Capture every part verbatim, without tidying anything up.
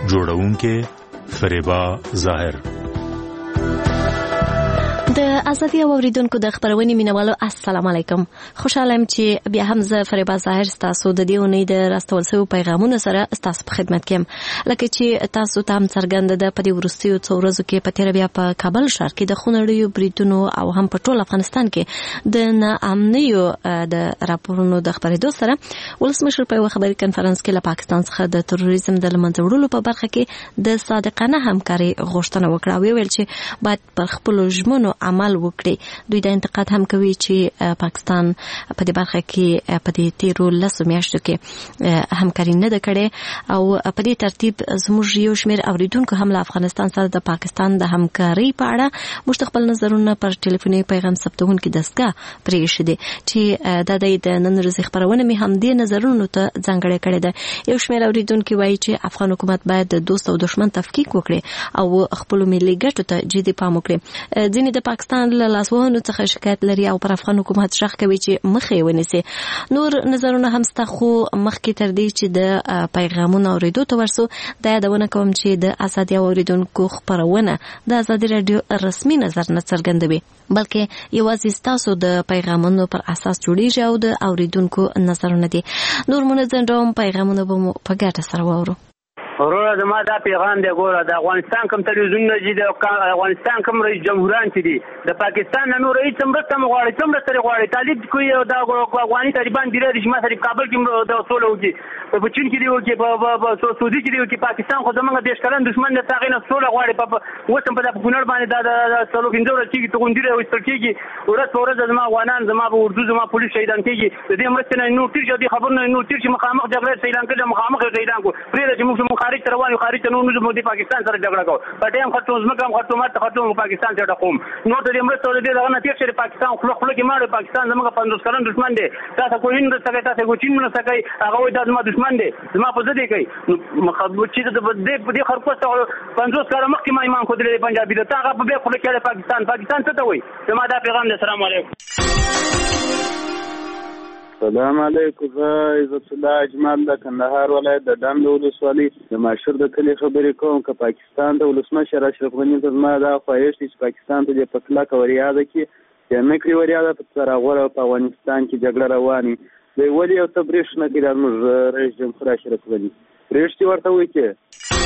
جوړونکې فریبا ظاهر. د ازادي اوریدونکو د خبرونې مینوالو السلام علیکم. خوشاله یم چې بیا هم زه فریبا ظاهر تاسو د دې اونۍ د راستول شویو پیغامونو سره تاسو په خدمت کې یم. لکه چې تاسو ته هم څرګنده ده په دې وروستیو څو ورځو کې په تېره بیا په کابل ښار کې د خونړیو بریدونو او هم په ټول افغانستان کې د ناامنیو د راپورونو د خبرېدو سره ولسمشر په یوه خبري کنفرانس کې له پاکستان څخه د تروریزم د له منځه وړلو په برخه کې د صادقانه همکارۍ غوښتنه وکړه او ویل چې باید پر خپلو ژمنو عمل وکړي. دوی د انتقاد هم کوي چې پاکستان په دې برخه کې په دې تیرو لسو میاشتو کې همکاري نه ده کړې او په دې ترتیب زموږ یو شمېر اوریدونکو هم له افغانستان سره د پاکستان د همکارۍ په اړه موږ خپل نظرونه پر ټلیفوني پیغام ثبتونکي دستګاه پرېښي دي چې دا د نن ورځې خبرونه مې هم دې نظرونو ته ځانګړې کړې ده. یو شمېر اوریدونکي وایي چې افغان حکومت باید د دوست او دښمن تفکیک وکړي او خپل ملي ګټو ته جدي پام وکړي. ځینې د پاکستان له لاسوهنو څخه شکایت لري او پر افغان حکومت شخ کوي چې مخې ونیسي. نور نظرونه هم ستا خو مخکې تر دې چې د پیغامونو اوریدو ته ورسو دا یادونه کوم چې د ازادي اوریدونکو خبرونه د ازادي رادیو رسمي نظر نه څرګندوي بلکې یوازې ستاسو د پیغامونو پر اساس جوړیږي او د اوریدونکو نظرونه دي. نور منظم ډول پیغامونه به مو په ګټه سره واورو. وروره زما دا پیغام دی، ګوره د افغانستان کوم تلویزیونونه چې د افغانستان کوم رئیس جمهوران چې دي د پاکستان نه نور هیڅ مرسته نه غواړي، څومره سره غواړي طالب کوي او دا افغاني طالبان دی رژیم سره کابل کې د سولو کې په چین کې دی او کې په سعودي کې دی او کې پاکستان خو زمونږ دیش کلن دښمن د تاغې نه سوله غواړي. په وسم په کونړ باندې دا سلو پنځه ورځې کې توغندې او استراتیژي ورځ په ورځ زما افغانان زما په اردو زما پولیس شهیدان کېږي. د دې مرسته نه نور تیر دي خبرونه نور تیر چې مخامخ جګړه سیلان کې مخامخ شهیدان کو پرې چې موږ خارج تر وانه خارج ته نو موږ د پاکستان سره جګړه کوو په ټیم خاطر موږ هم خاطر ماته خاطر پاکستان ته ډقوم نو ته دې مرسته دې دغه نه تیر چې پاکستان خپل خپل کې ماړ پاکستان زموږ پنځوس کلن دښمن دی. تاسو کوی نه څنګه تاسو کوی نه څنګه هغه وای دا زما دښمن دی زما په ځدې کوي مخبوط چې د دې دې خرڅه پنځوس کاله مخکې ما ایمان کو دې پنجابي ته هغه په خپل کې پاکستان پاکستان ته وای. زما دا پیغام دی. السلام علیکم. السلام علیکم. زه عزت الله اجمل د کندهار ولایت د ډنډ ولسوالۍ د ماشور د کلي خبرې کوم. که پاکستان د ولسمشر اشرف غني ته زما دا خواهش دی چې پاکستان ته د په کلکه وریاده کړي چې نه کړي وریاده په څراغوره په افغانستان کې جګړه رواني دی ولې او تبریش نه کړي زموږ رئیس جمهور اشرف غني پرېشتي ورته وایي چې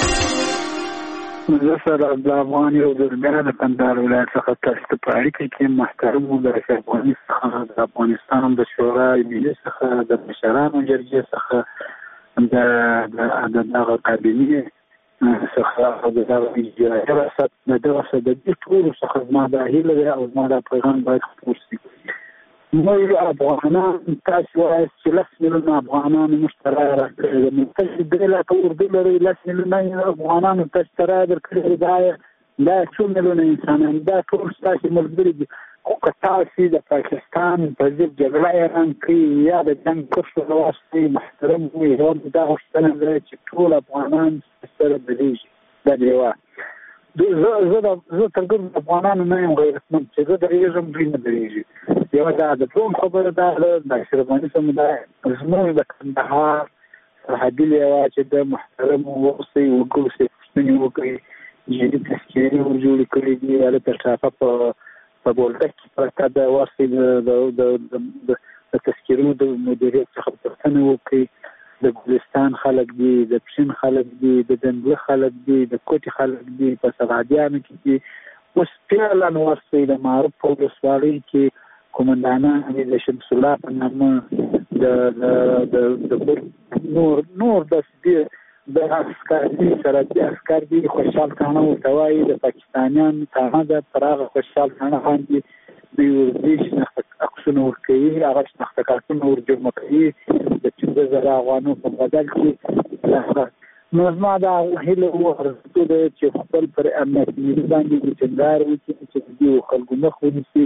زه سره د افغان یو دربیانه د کندهار ولایت څخه تاسو ته په اړیکه کې محترم وو د افغانستان څخه د افغانستان د شورای ملي څخه د مشرانو جرګې څخه د د دغه کابینې څخه او د دغه اجرایي ریاست د دغه د دې ټولو څخه زما دا هیله ده او زما دا پیغام باید خپور شي. موږ افغانان تاسو وایي چې لس میلیونه افغانان موږ ته رایه راکړې ده. موږ درې لاکه اردو لري، لس میلیونه افغانانو تاسو ته رایه درکړې ده. دا څو میلیونه انسانان دا ټول ستاسو ملګري دي. خو که تاسو د پاکستان په ضد جګړه اعلان کړئ یا د جنګ کرښو له واسطې محترم وي هېواد دا غوښتنه ده چې ټول افغانان سره بدلېږي. دا ډېوه زه زه تر ګرد افغانانو نه یم غیرتمند چې زه درېږم دوی نه درېږي. یوه دا د دوم خبره دا ده د اشرف غني سمدای زموږ د کندهار سرحدي لیوه چې د محترم واوسئ وګورئ پوښتنې وکړئ جدي تذکیرې ورجوړې کړي دي هلته ټاپه په په بولدک کې پرته ده واوسئ د تذکیرونو د مدیریت څخه پوښتنه وکړئ. د ګلستان خلک دي، د پښین خلک دي، د دندله خلک دي، د کوټي خلک دي، په سغادیانو کې دي. اوس فعلا ورسئ د معروف په ولسوالۍ کې قومندانان د شمس الله په نامه د نور نور داسې د عسکري سرحدي عسکر دي. خوشحال کاڼه ورته وایي د پاکستانیان کاڼه ده پر هغه خوشحال کاڼه باندې دوی ورځي شنخته عکسونه ورکوي، هغه شنخته کارتونه ورجمع کوي د پنځه زره افغانو په بدل کې. نو زما دا هیله او ارزو ده چې خپل پر امنیت ملي باندې ټینګار وکړي چې د دې خلکو مخ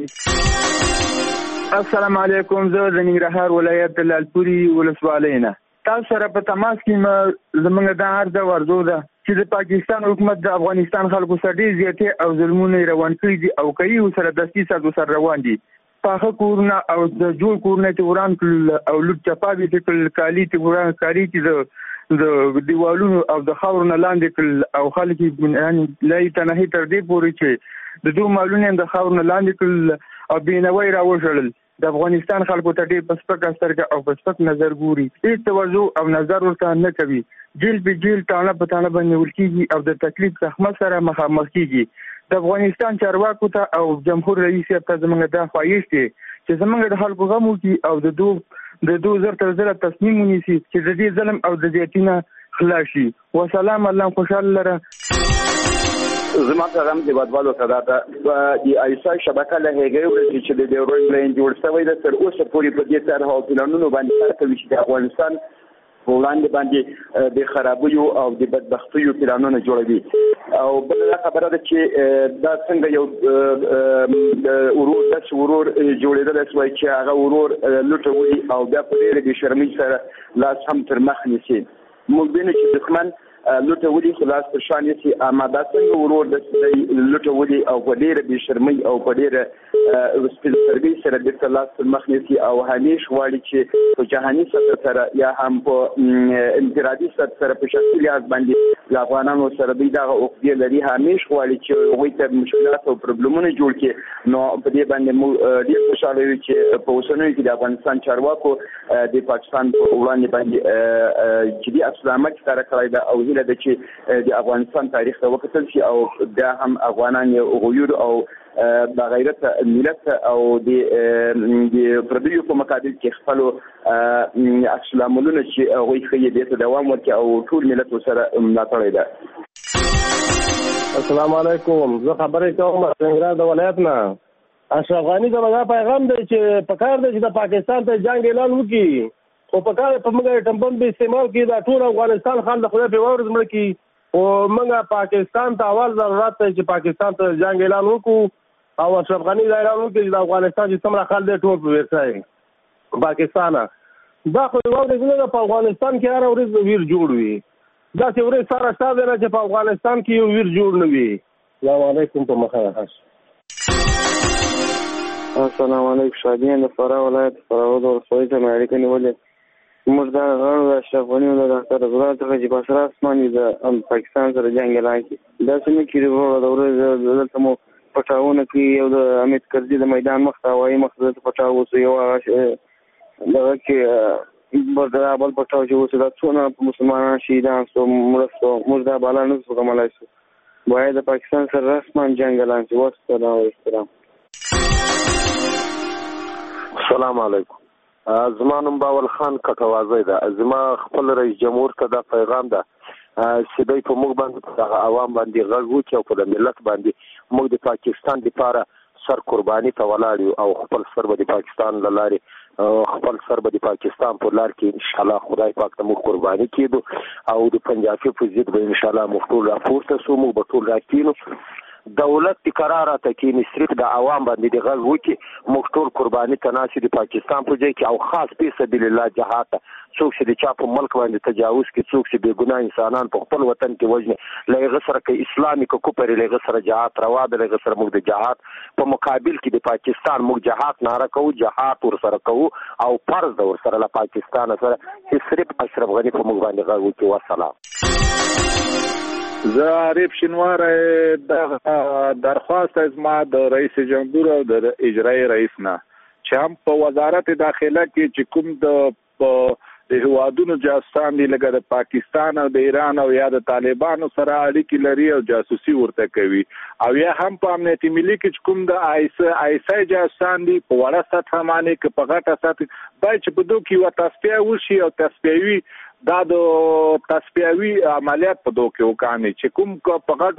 ونیسي. السلام علیکم. زه د ننګرهار ولایت د لالپوري ولسوالۍ نه تاسو سره په تماس کې زموږ دا عرض ورزو ده چې د پاکستان حکومت د افغانستان خلکو سره ډېر زیاتې او ظلمونه روان کړي دي او کوي ورسره دسیسه سره روان دي. پاخه کورونه او د جوړ کورونه چې وران کړل او لوټ چپاوي چې کړل کالي چې وران کاری چې د دیوالونو او د خاورو نه لاندې کړل او خلک یې لا یې تنهي تر دې پورې چې د دوه مالونه د خاورو نه لاندې کړل او بېنوی راوژړل. د افغانستان خلکو ته ډېر په سپکه سترګه او په سپک نظر ګوري، هېڅ توجه او نظر ورته نه کوي. جیل په جیل ټاڼه په ټاڼه باندې نیول کېږي او د تکلیف زخمه سره مخامخ کېږي. د افغانستان چارواکو ته او جمهور رئیس ته زموږ دا خواهش دی چې زموږ د خلکو غم وکړي او د دوه د دوه زر تر زره تصمیم ونیسي چې د دې ظلم او د زیاتي نه خلاص شي. وسلام، الله خوشحاله لره. زما پیغام د بدوالو صدا ته د ایسای شبکه له هغې ورځې چې د ډیورنډ لاین جوړ شوی ده تر اوسه پورې په دې طرح او پلانونو باندې کار کوي چې د افغانستان په وړاندې باندې د خرابیو او د بدبختیو پلانونه جوړوي. او بله خبره ده چې دا څنګه یو ورور داسې ورور جوړېدلی شوی چې هغه ورور لوټه او بیا په ډېرې بې شرمۍ سره لاس هم تر مخ نیسي. موږ وینو چې دښمن لوټه ولي خلاص پر شان یې اماده څنګه ورور د لوټه ولي او په ډېره بې شرمۍ او په ډېره سپېڅلترګۍ سره بېرته لاس پر مخ نیسي او همیش غواړي چې په جهاني سطح سره یا هم په انفرادي سطح سره په شخصي لحاظ باندې له افغانانو سره دوی دغه عقدې لري، همیش غواړي چې هغوی ته مشکلات او پروبلمونه جوړ کړي. نو په دې باندې موږ ډېر خوشحاله یو چې په اوسنیو کې د افغانستان چارواکو د پاکستان په وړاندې باندې جدي عکسالعمل ښکاره کړی ده او هیله ده چې د افغانستان تاریخ ته وکتل شي او دا هم افغانان یو غیور او بغیرت ملت او د پردیو په مقابل کې خپلو عکسالعملونه چې هغوی ښیي دې ته دوام ورکړي او ټول ملت ورسره ملاتړی ده. السلام علیکم، زه خبرې کوم څنګه د ولایت نه. اشرف غني ته دا پیغام دی چې پکار دی چې د پاکستان ته جنگ اعلان وکړي، خو پکار په موږ ټمبم به استعمال کړي دا ټول افغانستان خان د خدای په ورځ مړ کړي. او موږ پاکستان ته اول ضرورت دی چې پاکستان ته جنگ اعلان وکړو او اشرف غني دا اعلان وکړي چې د افغانستان چې څومره خلک دی ټول په ورسای پاکستان. دا خو یو ورځ نه په افغانستان کې هر ورځ ویر جوړ وي، دا چې ورځ سره شته نه چې په افغانستان کې یو ویر جوړ نه وي. السلام علیکم. په مخه السلام علیکم. شادیان د فراه ولایت فراه ولسوالۍ ته مې اړیکه نیولې. موږ دا غواړو د اشرف غني او د ډاکټر رضا څخه چې په سر اسمان د پاکستان سره جنګ اعلان کړي. داسې نه کېږي وروره د ورځې دلته مو پټاونه کې یو د حمید کرزي د میدان مخ ته هوایي مخ ته پټاو اوسو یو هغه دغه کې بل بل پټاو چې اوسو دا څونه مسلمانان شهیدان سو مړه سو موږ دا بالا نه سو کوملای سو باید د پاکستان سره رسمان جنګ اعلان کړي. والسلام او احترام. السلام علیکم. زما نوم باول خان کټوازی ده. زما خپل رئیس جمهور ته دا پیغام ده چې دوی په موږ باندې په دغه عوام باندې غږ وکړي او په د ملت باندې موږ د پاکستان دپاره سر قرباني ته ولاړ یو او خپل سر به د پاکستان له لارې خپل سر به د پاکستان په لار کې انشاءالله خدای پاک ته موږ قرباني کېدو او د پنجابي په ضد به انشاءالله موږ ټول راپورته سو، موږ به ټول راکینو. دولت د قرار ته کې صرف د عوام باندې د غږ وکړي موږ ټول قرباني ته ناسي د پاکستان په ځای کې او خاص په سبیل الله جهاد ته څوک چې د چا په ملک باندې تجاوز کوي، څوک چې بې ګناه انسانان په خپل وطن کې وژني، له هغه سره که اسلامي که کفر له هغه سره جهاد روا ده، له هغه سره موږ د جهاد په مقابل کې د پاکستان موږ جهاد ناره کوو، جهاد ورسره کوو او فرض ده ورسره له پاکستان سره چې صرف اشرف غني په موږ باندې غږ وکړي. والسلام. زه عارف شینوار د درخواست از ما د رئیس جمهور او د اجرایی رئیس نه چې هم په وزارت داخله کې چې کوم د د هوادونو جاسوسان دي لکه د پاکستان او د ایران او یا د طالبانو سره اړیکې لري او جاسوسي ورته کوي او یا هم په امنیتي ملي کې کوم د آیس آیسای جاسوسان دي په وړه سطح باندې که په غټه سطح باید چې په دوه کې یوه تصفیه وشي او تصفیوي دا د تصفیوي عملیات په دوه کې وکړي چې کوم په غټو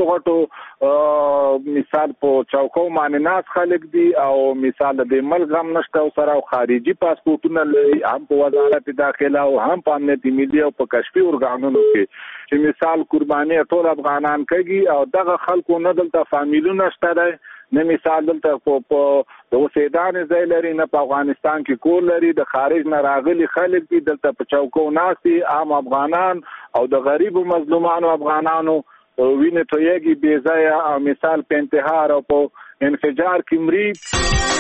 غټو مثال په چوکو باندې ناس خلک دي او مثال د ملک هم نشته او سره خارجي پاسپورتونه لري هم په وزارت داخله او هم په امنیتي ملي او په کشفي ارګانونو کې چې مثال قرباني ټول افغانان کوي او دغه خلکو نه دلته فامیلونه شته دی نه مثال دلته په د اوسېدان ځای لري نه په افغانستان کې کور لري د خارج نه راغلي خلک دي دلته په چوکو ناست دي عام افغانان او د غریبو مظلومانو افغانانو وینې تویږي بې ځایه او مثال په انتحار او په انفجار کې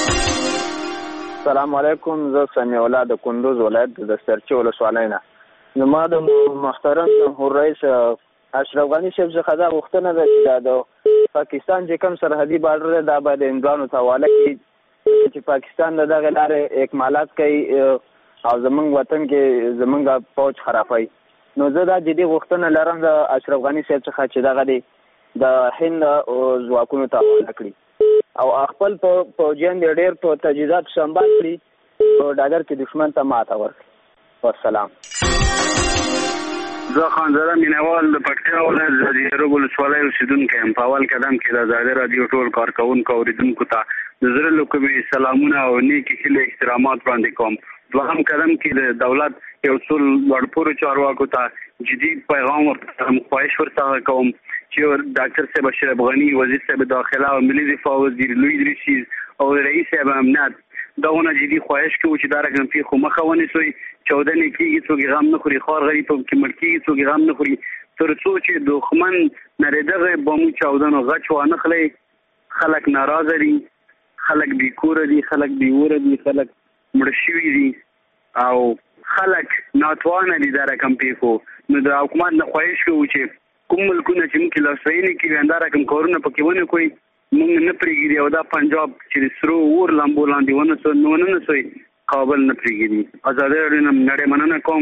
مري. السلام علیکم. زه سمیع الله د کندوز ولایت د سرچې ولسوالۍ نه. زما د محترم جمهور رئیس اشرف غني صاحب څخه دا غوښتنه ده چې د پاکستان چې کوم سرحدي بارډر دی دا باید هندوانو ته حواله کړي چې پاکستان د دغه لارې اکمالات کوي او زمونږ وطن کې زمونږ فوج خرابوي. نو زه دا جدي غوښتنه لرم د اشرف غني صاحب څخه چې دغه دی د هند ځواکونو ته حواله کړي او خپل فوجیان د ډېر په تجهیزات سمبال کړي په ډګر کې دښمن ته ماته ورکړي. والسلام. زه خانزاده مینوال د پکتیا ولایت د زیرو ولسوالۍ اوسېدونکی یم. په اول قدم کې د ازادي راډیو ټول کارکوونکو اوریدونکو ته د زړه له کومې سلامونه او نیکې هیلې احترامات وړاندې کوم. دوهم قدم کې د دولت یو څو لوړپوړو چارواکو ته جدي پیغام ورته خواهش ورته کوم چې ډاکټر صاحب اشرف غني، وزیر صاحب داخله او ملي دفاع وزیر لوی ادریسي او رئیس صاحب امنیت داونه جدي خواهش کوو چې دا رقم پیښو مخه ونیسئ. چودنې کېږي څوک غم نه خوري، خار غریب کې مړ کېږي څوک غم نه خوري، تر څو چې دښمن نری دغه بمو چاودنو غچ وانه خلی. خلک ناراضه دي، خلک بې کوره دي، خلک بې اوره دي، خلک مړه شوي دي او خلک ناتوانه دي دا رقم پیښو. نو د حکومت نه خواهش کوو چې کوم ملکونه چې موږ لاسوهنې کوي دا رقم کارونه پکې ونه کوي، موږ نه پرېږدي او دا پنجاب چې د سرو اور لامبو لاندې ونه ونه نسوي کابل نه پرېږدي. ازادي راډیو نه نړۍ مننه کوم.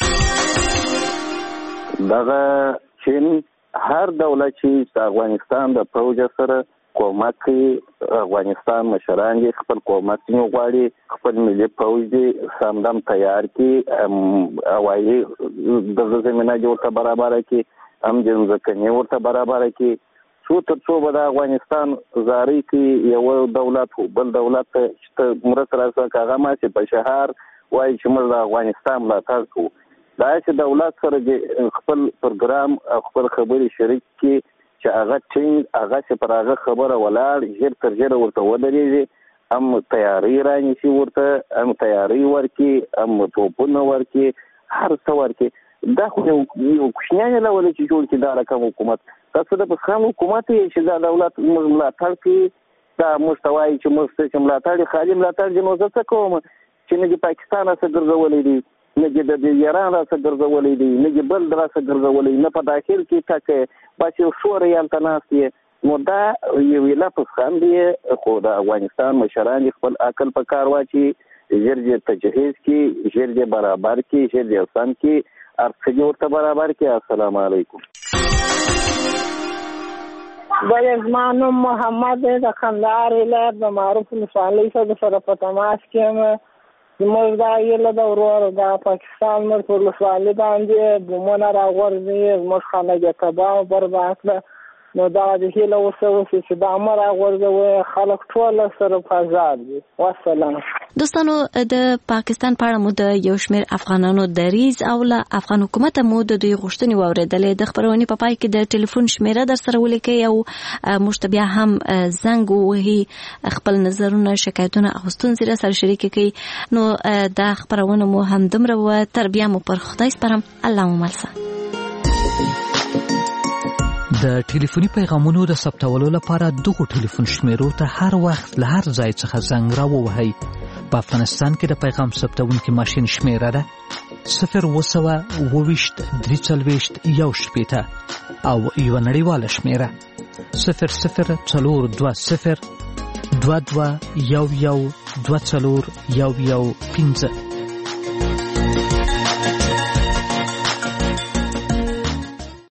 دغه چین هر دولت چې افغانستان د پوځ سره کومک کوي، افغانستان مشران دي خپل کومک نه غواړي، خپل ملي پوځ دي سمدم تیار کړي، هوایي د زمینه جوړه برابر کړي، هم ځمکني ورته برابر کړي، څو تر څو به د افغانستان زاري کې یو دولت بل دولت چې مرسته راځي هغه ما چې په شهر وایي چې موږ د افغانستان ملاتړ کوو. دا چې دولت سره خپل پروګرام خپل خبرې شریک کړي چې هغه ټینګ هغه چې پر هغه خبره ولاړ ژر تر ژره ورته ودرېږي، هم تیاری رانیسي، ورته هم تیاری ورکړي، هم توپونه ورکړي، هر څه ورکړي. دا خو یو کوچنی ډول چې جوړ کړي دا رقم حکومت تاسو د پخواني حکومت چې دا دولت موږ ملاتړ کوي، دا موږ ته وایي چې موږ چې ملاتړ خالي ملاتړ دي. نو زه څه کوم چې نه د پاکستان راڅخه ګرځولې دي، نه د ایران راڅخه ګرځولې دي، نه د بل راڅخه ګرځولې، نه په داخل کې ټکه بس یو شور یې هلته ناست یې. نو دا یو لفظ خام دی، خو د افغانستان مشران خپل عقل په کار واچي، ژر یې تجهیز کړي، ژر یې برابر کړي، ژر یې سم کړي، هر څه ورته برابر کړي. السلام علیکم. بله زما نوم محمد دی، د کندهار ولایت د معروف ولسوالۍ سره په تماس کې یم. زموږ دا هیله ده ورور دا پاکستان موږ په ولسوالۍ باندې بمونه راغورځوي، زموږ خلک یې تباه او برباد کړه. نو دا د هیله اوسه اوسي چې دا مه راغورځوي، خلک ټول سره آزاد وي. والسلام. دوستانو د پاکستان په اړه مو د یو شمېر افغانانو دریځ او له افغان حکومت مو د دوی غوښتنې واورېدلې. د خپرونې په پای کې د ټلیفون شمېره در سره ولیکئ او موږ ته بیا هم زنګ ووهي، خپل نظرونه، شکایتونه او ستونزې را سره شریکې کړئ. نو دا خپرونه مو همدومره وه. تر بیا مو پر خدای سپارم. الله مو مل شه. د ټلیفوني پیغامونو د ثبتولو لپاره دغو ټلیفون شمیرو ته هر وخت له هر ځای څخه زنګ راووهئ. په افغانستان کې د پیغام ثبتونکي ماشین شمیره ده صفر اوه سوه اوه ویشت درې څلوېښت یو شپېته او یوه نړیواله شمیره صفر صفر څلور دوه صفر دوه دوه یو یو دوه څلور یو یو پنځه.